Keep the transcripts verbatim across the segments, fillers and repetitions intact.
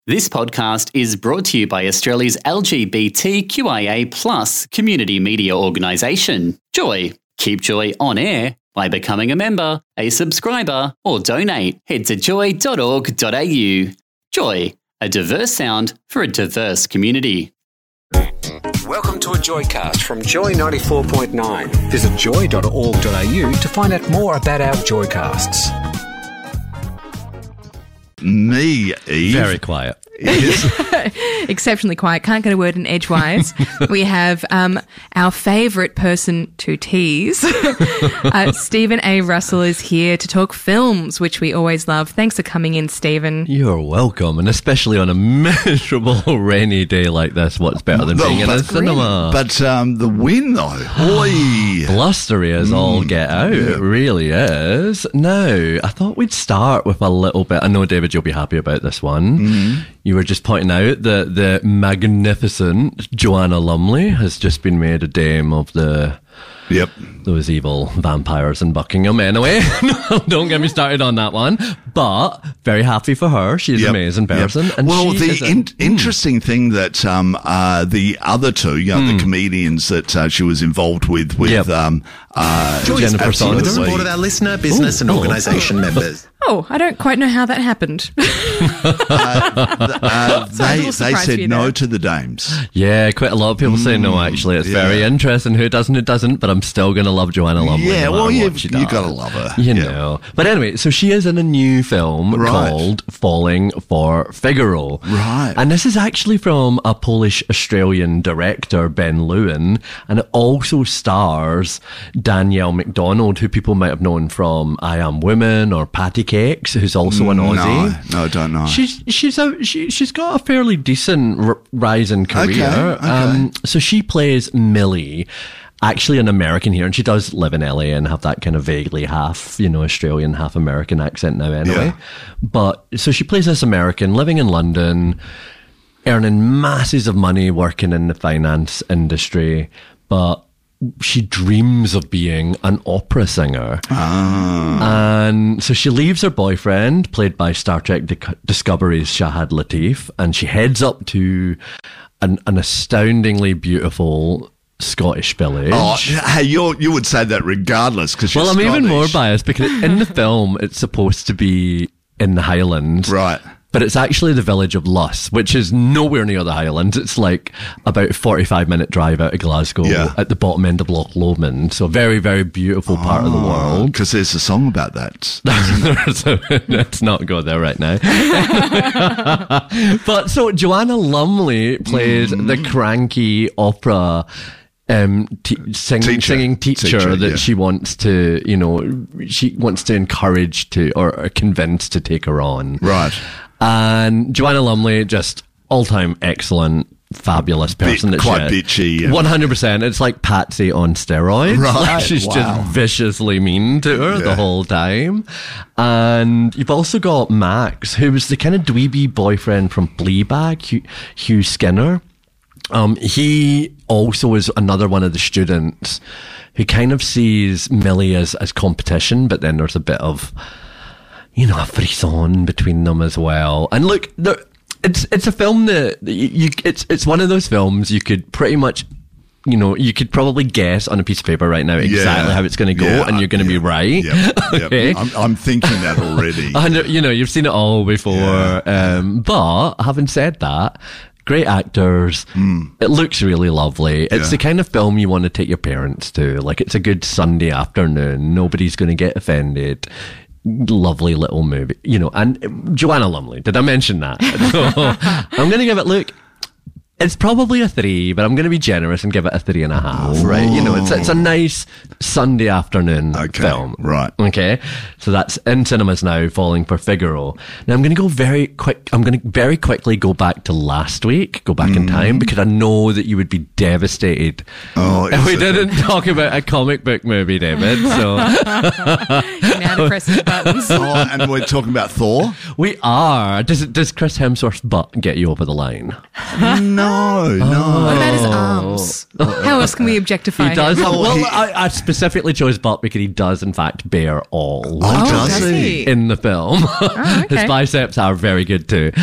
This podcast is brought to you by Australia's L G B T Q I A plus community media organisation, Joy. Keep Joy on air by becoming a member, a subscriber, or donate. Head to joy dot org dot a u. Joy, a diverse sound for a diverse community. Welcome to a Joycast from Joy ninety-four point nine. Visit joy dot org dot a u to find out more about our Joycasts. Me, Eve. Very quiet. Exceptionally quiet. Can't get a word in edgewise. We have um, our favourite person to tease. uh, Stephen A. Russell is here to talk films, which we always love. Thanks for coming in, Stephen. You're welcome, and especially on a miserable rainy day like this, what's better than No, being in a but- cinema? But um, the win, though. Oi. Blustery as all get out. It really is. Now, I thought we'd start with a little bit. I know, David, you'll be happy about this one. You were just pointing out that the magnificent Joanna Lumley has just been made a dame of the Yep. those evil vampires in Buckingham. Anyway, don't get me started on that one. But very happy for her. She's Yep. an amazing Yep. person. And well, she the is a- in- interesting thing that um, uh, the other two, you know, the comedians that uh, she was involved with, with Yep. um, uh, Jennifer absolutely- Saunders. With the support of our listener, business, Ooh, and oh. organisation members. Oh, I don't quite know how that happened. uh, Sorry, a they, little they surprise for you said no there. to the dames. Yeah, quite a lot of people say no, actually. It's yeah. very interesting who does and who doesn't, but I'm still going to love Joanna Lumley. Yeah, no well, matter you've, what she you does. got to love her. You Yeah. know. But anyway, so she is in a new film Right. called Falling for Figaro. Right. And this is actually from a Polish-Australian director, Ben Lewin, and it also stars Danielle McDonald, who people might have known from I Am Woman or Patty Cakes, who's also an Aussie. No, no, don't know. She's she's a she, she's got a fairly decent r- rise in career. Okay, okay. Um, so she plays Millie, actually an American here, and she does live in L A and have that kind of vaguely half you know Australian, half American accent now. Anyway, Yeah. but so she plays this American living in London, earning masses of money working in the finance industry, but she dreams of being an opera singer. And so she leaves her boyfriend, played by Star Trek Dic- Discovery's Shahad Latif, and she heads up to an, an astoundingly beautiful Scottish village. Oh, hey, you you would say that regardless, because well, I'm even more biased because in the film it's supposed to be in the Highlands. Right. But it's actually the village of Luss, which is nowhere near the Highlands. It's like about a forty-five minute drive out of Glasgow Yeah. at the bottom end of Loch Lomond. So a very, very beautiful part of the world. Because there's a song about that. So let's not go there right now. But so Joanna Lumley plays Mm. the cranky opera um, te- sing, Teacher. singing teacher, Teacher, that yeah. she wants to, you know, she wants to encourage to or, or convince to take her on. Right. And Joanna Lumley, just all-time excellent, fabulous person. Bit- that quite she is. bitchy, yeah. one hundred percent. It's like Patsy on steroids. Right, Like, she's wow. just viciously mean to her the Yeah. whole time. And you've also got Max, who was the kind of dweeby boyfriend from Fleabag, Hugh, Hugh Skinner. Um, he also is another one of the students who kind of sees Millie as, as competition, but then there's a bit of, you know, a frisson between them as well. And look, there, it's it's a film that you, you it's it's one of those films you could pretty much, you know, you could probably guess on a piece of paper right now exactly Yeah. how it's going to go, Yeah, and you're going to yeah. be right. Yep, yep. Okay. I'm, I'm thinking that already. And you know, you've seen it all before. Yeah. Um, but having said that, great actors. It looks really lovely. It's Yeah. the kind of film you want to take your parents to. Like, it's a good Sunday afternoon. Nobody's going to get offended. Lovely little movie, you know. And uh, Joanna Lumley, did I mention that? So I'm going to give it, look, it's probably a three, but I'm going to be generous and give it a three and a half, right? You know, it's it's a nice Sunday afternoon Okay, film. right. Okay. So that's in cinemas now, Falling for Figaro. Now I'm going to go very quick, I'm going to very quickly go back to last week, go back in time, because I know that you would be devastated Oh, if is we it? didn't talk about a comic book movie, David. So Now to press his buttons. Oh, and we're talking about Thor? we are. Does it, does Chris Hemsworth's butt get you over the line? No, No, no. What about his arms? How else can we objectify He does him? have, Oh, well, he- I, I specifically chose butt because he does, in fact, bear all Oh, Oh, does does he? he? in the film. Oh, okay. His biceps are very good too.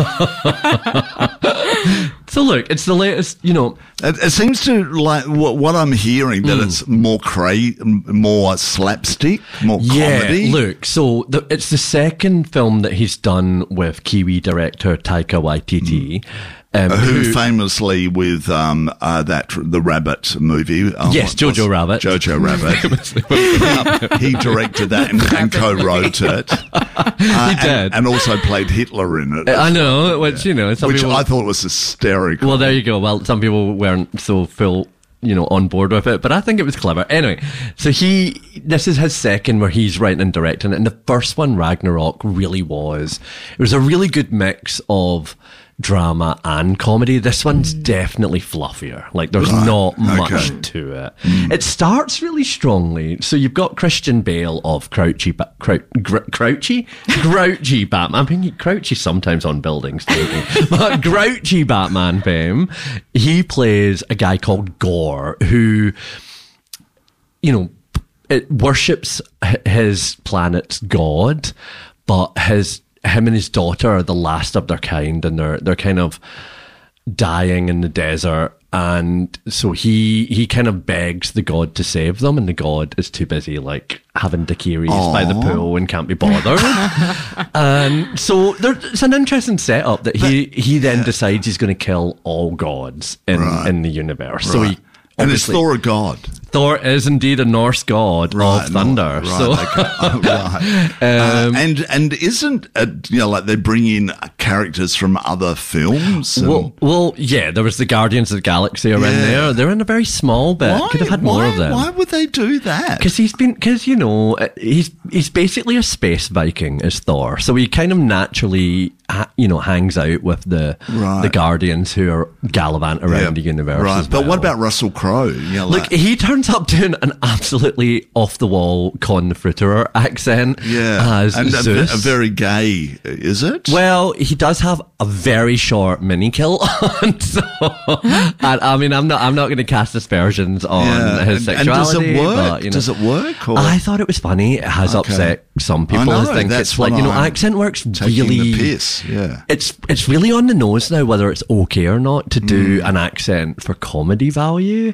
So look, it's the latest, you know. It, it seems to like what, what I'm hearing that Hmm. it's more cra- more slapstick, more comedy. Yeah, look, so the, it's the second film that he's done with Kiwi director Taika Waititi. Um, who famously with um, uh, that the Rabbit movie? Uh, Yes, what was- Jojo Rabbit. Jojo Rabbit. he directed that and, and co-wrote it. Uh, He and- did. and also played Hitler in it. I know, which, you know, some which people... I thought was hysterical. Well, there you go. Well, some people weren't so full, you know, on board with it, but I think it was clever. Anyway, so he, this is his second where he's writing and directing it, and the first one, Ragnarok, really was. It was a really good mix of drama and comedy. This one's definitely fluffier. Like, there's Right. not much Okay. to it. It starts really strongly. So you've got Christian Bale of Crouchy, ba- Crou- Gr- Crouchy? Grouchy Batman. I mean, Crouchy sometimes on buildings, don't he? But Grouchy Batman fame. He plays a guy called Gore who, you know, it worships h- his planet's god, but his him and his daughter are the last of their kind, and they're they're kind of dying in the desert, and so he he kind of begs the god to save them, and the god is too busy like having daiquiris by the pool and can't be bothered. And so there, it's an interesting setup that he he then decides he's going to kill all gods in Right. in the universe. So Right. he and it's obviously- Thor a god. Thor is indeed a Norse god Right, of thunder. no, right, so okay. Oh, right. uh, and and isn't it, you know, like they bring in characters from other films? and- well, well, yeah, there was the Guardians of the Galaxy are in Yeah. there. They're in a very small bit. why, Could have had more why, of them. Why would they do that? Because he's been, because you know, uh, he's he's basically a space Viking as Thor, so he kind of naturally, ha- you know, hangs out with the Right. the Guardians who are gallivant around Yeah, the universe. right? as But what well. about Russell Crowe? You know, Look, like, he turns up doing an absolutely off the wall Con the Fruiterer accent yeah, as and a, Zeus. a very gay, is it? Well, he does have a very short mini kilt on, so and, I mean, I'm not, I'm not going to cast aspersions on Yeah. his And- and does sexuality. it work? But, you know, Does it work, or- I thought it was funny. It has Okay. upset some people. I I, know, think that's it's like what you know, I'm accent works taking really. the piss. Yeah. It's it's really on the nose now whether it's okay or not to do Mm. an accent for comedy value.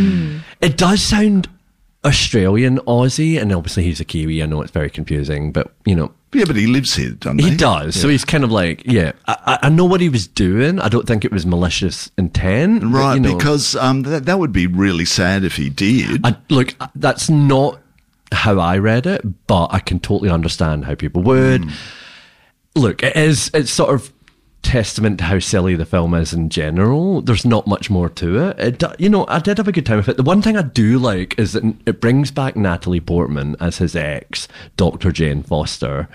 It does sound Australian Aussie, and obviously he's a Kiwi. I know it's very confusing, but you know. Yeah, but he lives here, doesn't he? He does. So he's kind of like, yeah, I, I know what he was doing. I don't think it was malicious intent. but, Right, you know, because um, that, that would be really sad if he did. I, look, that's not how I read it, but I can totally understand how people would. Hmm. Look, it is, it's sort of testament to how silly the film is in general. There's not much more to it. it. do- You know, I did have a good time with it. The one thing I do like is that it brings back Natalie Portman as his ex, Doctor Jane Foster,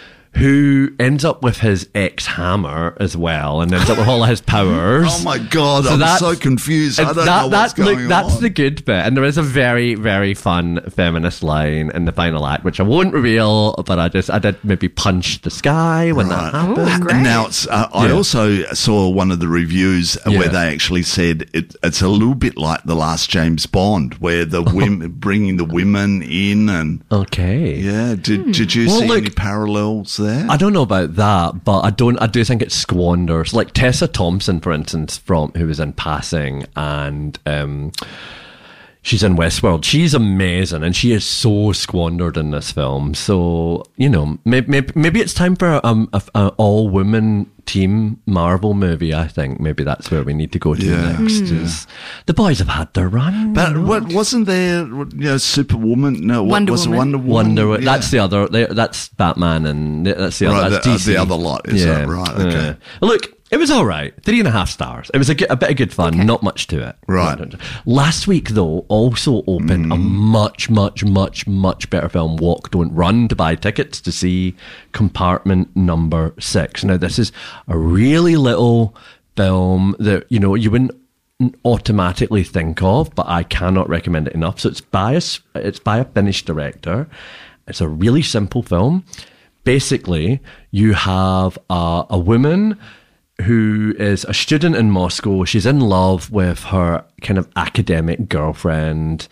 who ends up with his ex-hammer as well, and ends up with all of his powers. Oh my God, So I'm that's- so confused. I and don't that, know what's that, look, going That's on. the good bit. And there is a very, very fun feminist line in the final act, which I won't reveal, but I just, I did maybe punch the sky when that Right. happened. Ooh, great. And now it's, uh, I Yeah. also saw one of the reviews Yeah. where they actually said it, it's a little bit like the last James Bond, where the women bringing the women in and Okay. yeah. Did did you Well, see look, any parallels there? I don't know about that, but I don't. I do think it squanders. Like Tessa Thompson, for instance, from who was in Passing, and um, she's in Westworld. She's amazing, and she is so squandered in this film. So you know, maybe maybe, maybe it's time for um, a, a all woman team Marvel movie. I think maybe that's where we need to go to Yeah. next. Is the boys have had their run. But what wasn't there? You know, Superwoman? No, what Wonder was it? Woman. Wonder Woman. Wonder Wo- Yeah. that's the other. they- That's Batman, and that's the other. Right, that's the- uh, D C. the other lot, is that right? Okay. yeah. Look, it was all right. Three and a half stars. It was a, good, a bit of good fun. Okay. Not much to it. Right. Last week, though, also opened a much, much, much, much better film. Walk, Don't Run. To buy tickets to see Compartment Number Six. Now, this is a really little film that you know you wouldn't automatically think of, but I cannot recommend it enough. So it's by a, s- it's by a Finnish director. It's a really simple film. Basically, you have a, a woman who is a student in Moscow. She's in love with her kind of academic girlfriend,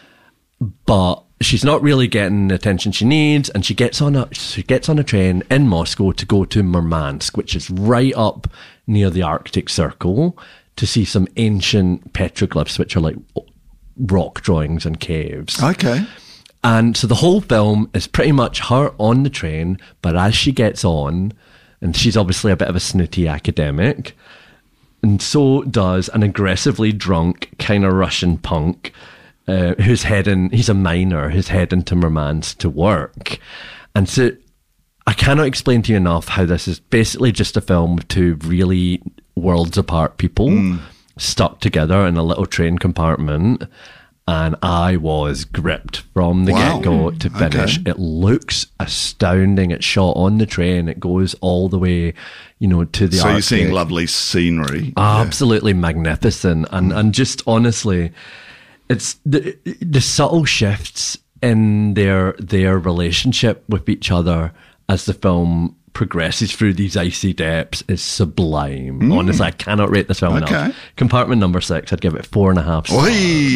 but she's not really getting the attention she needs, and she gets on a she gets on a train in Moscow to go to Murmansk, which is right up near the Arctic Circle, to see some ancient petroglyphs, which are like rock drawings and caves. Okay. And so the whole film is pretty much her on the train, but as she gets on, and she's obviously a bit of a snooty academic, and so does an aggressively drunk kind of Russian punk uh, who's heading, he's a miner who's heading to Murmansk to work. And so I cannot explain to you enough how this is basically just a film with two really worlds apart people mm. stuck together in a little train compartment. And I was gripped from the wow. get-go to finish. Okay. It looks astounding. It's shot on the train. It goes all the way, you know, to the So Arctic. you're seeing lovely scenery. Absolutely yeah. magnificent. And, and just honestly, it's the, the subtle shifts in their their relationship with each other as the film progresses through these icy depths is sublime. Mm. Honestly, I cannot rate this film okay. enough. Compartment number six, I'd give it four and a half stars.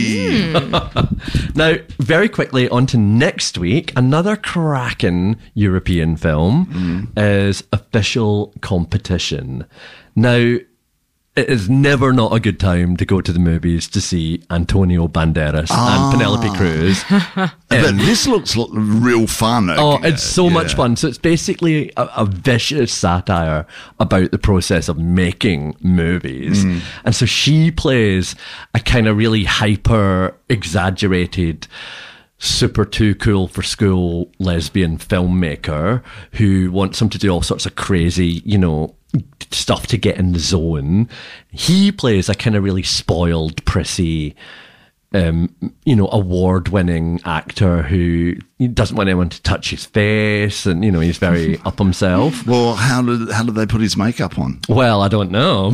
Mm. Now, very quickly, on to next week. Another cracking European film mm. is Official Competition. Now, it is never not a good time to go to the movies to see Antonio Banderas ah. and Penelope Cruz. But this looks l- real fun. Oh, it's so yeah. much fun. So it's basically a, a vicious satire about the process of making movies. Mm. And so she plays a kind of really hyper exaggerated, super too cool for school lesbian filmmaker who wants him to do all sorts of crazy, you know, stuff to get in the zone. He plays a kind of really spoiled, prissy, um, you know, award-winning actor who doesn't want anyone to touch his face, and you know, he's very up himself. Well, how did how did they put his makeup on? Well, I don't know.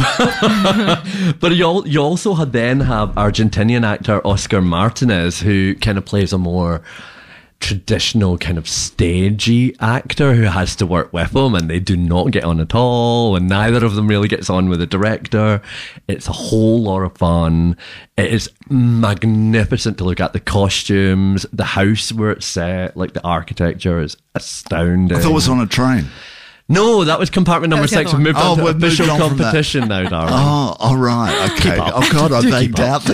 But you you also had then have Argentinian actor Oscar Martinez, who kind of plays a more traditional kind of stagey actor who has to work with him, and they do not get on at all, and neither of them really gets on with the director. It's a whole lot of fun. It is magnificent to look at. The costumes, the house where it's set, like the architecture is astounding. I thought it was on a train. No, that was compartment number was the six. other We've moved one. on Oh, to we've moved official on from that. competition now, darling. Oh, all right. Okay. up. Oh, God, I Do vagued keep out there.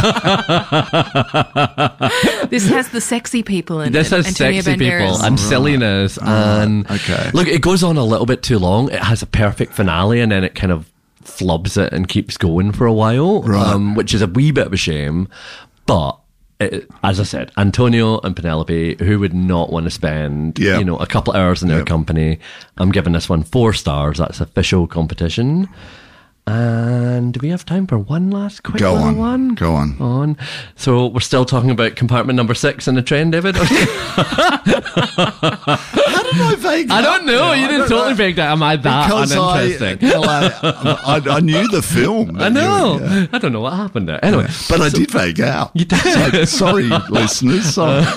This has the sexy people in This it. has Antonio sexy Banderas. people and silliness. And okay. look, it goes on a little bit too long. It has a perfect finale, and then it kind of flubs it and keeps going for a while, Right. um, which is a wee bit of a shame. But it, as I said, Antonio and Penelope, who would not want to spend Yeah. you know a couple of hours in their Yep. company? I'm giving this one four stars. That's Official Competition. And do we have time for one last quick Go little on. one? Go on. On. So we're still talking about compartment number six in the train, David? How did I vague I out don't know. there? You I didn't don't totally know. break that. Am I that Because I, uninteresting? well, I, I, I knew the film. I know. Yeah. I don't know what happened there. Anyway, But I so- did vague out. You did. So, sorry, listeners. Sorry.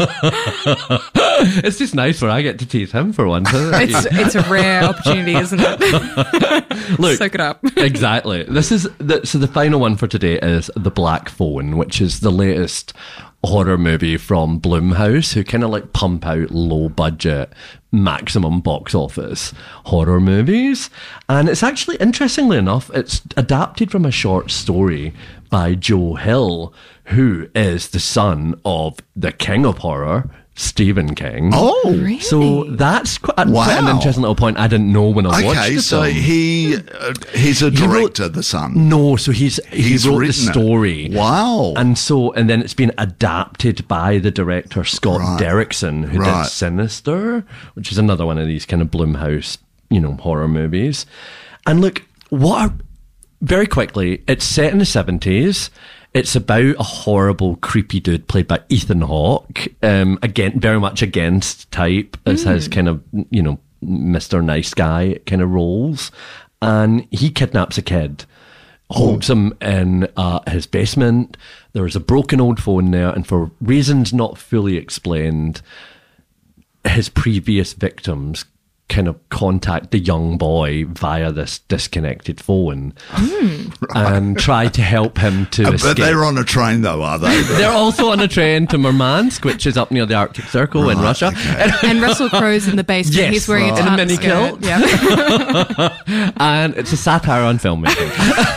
It's just nice where I get to tease him for once. Isn't it? It's, it's a rare opportunity, isn't it? Look, Soak it up. Exactly. This is the, so the final one for today is The Black Phone, which is the latest horror movie from Blumhouse, who kind of like pump out low budget, maximum box office horror movies. And it's actually, interestingly enough, it's adapted from a short story by Joe Hill, who is the son of the king of horror, Stephen King. Oh, Really? So that's quite, quite an Wow. interesting little point. I didn't know when I watched okay. the So film. he uh, he's a He wrote- director, the son. No, so he's he He's wrote the written it. story. Wow. And so and then it's been adapted by the director Scott Right. Derrickson, who Right. did Sinister, which is another one of these kind of Blumhouse, you know, horror movies. And look, what are, very quickly, it's set in the seventies. It's about a horrible, creepy dude played by Ethan Hawke. Um, again, very much against type as his kind of, you know, Mister Nice Guy kind of roles. And he kidnaps a kid, holds him in uh, his basement. There is a broken old phone there, and for reasons not fully explained, his previous victims kind of contact the young boy via this disconnected phone mm. and try to help him to uh, escape. But they're on a train, though, are they? They're also on a train to Murmansk, which is up near the Arctic Circle right, in Russia. Okay. And Russell Crowe's in the basement. Yes, He's wearing right. a in a mini kilt. Yeah. And it's a satire on filmmaking.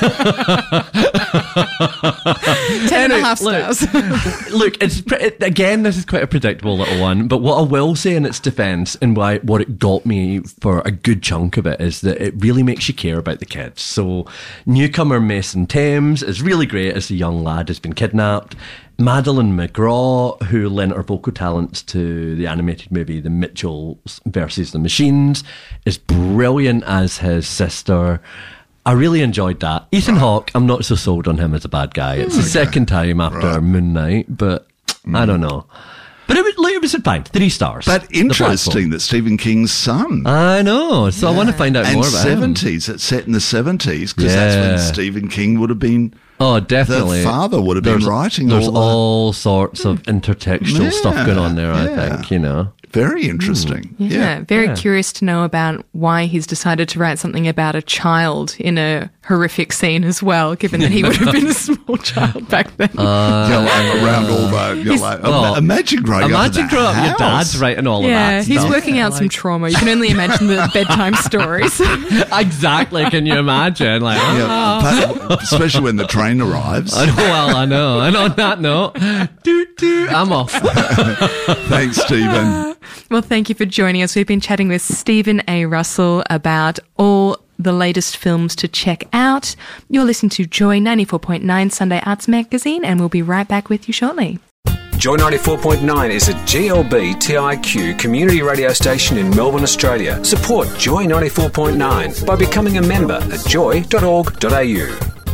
Ten and a half stars. Look, look it's it, again, this is quite a predictable little one, but what I will say in its defence and why what it got me for a good chunk of it is that it really makes you care about the kids. So newcomer Mason Thames is really great as the young lad has been kidnapped. Madeline McGraw, who lent her vocal talents to the animated movie The Mitchells versus the Machines, is brilliant as his sister. I really enjoyed that. Ethan Hawke, I'm not so sold on him as a bad guy. It's the second time after right. Moon Knight, but mm. I don't know. But it was, it was fine. Three stars. But interesting that Stephen King's son. I know. So yeah. I want to find out and more about seventies. him. It's set in the seventies because yeah. that's when Stephen King would have been. Oh, definitely. The father would have there's, been writing There's all, all sorts of intertextual yeah, stuff going on there, yeah. I think, you know. Very interesting. Mm. Yeah, yeah. very yeah. curious to know about why he's decided to write something about a child in a horrific scene as well, given that he would have been a small child back then. Uh, you're like around all the... You're like, well, imagine growing imagine up growing up, your house. dad's writing all yeah, of that he's stuff. working out like, some trauma. You can only imagine the bedtime stories. Exactly, can you imagine? Like, yeah, but especially when the train arrives. I know, well, I know. And on that note, doot, doot, I'm off. Thanks, Stephen. Well, thank you for joining us. We've been chatting with Stephen A. Russell about all the latest films to check out. You're listening to Joy ninety-four point nine Sunday Arts Magazine, and we'll be right back with you shortly. Joy ninety-four point nine is a G L B T I Q community radio station in Melbourne, Australia. Support Joy ninety-four point nine by becoming a member at joy dot org dot a u.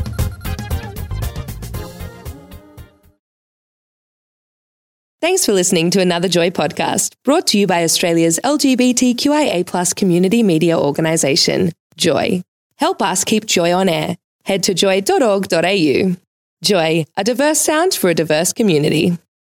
Thanks for listening to another Joy podcast, brought to you by Australia's L G B T Q I A plus community media organisation, Joy. Help us keep Joy on air. Head to joy dot org dot a u. Joy, a diverse sound for a diverse community.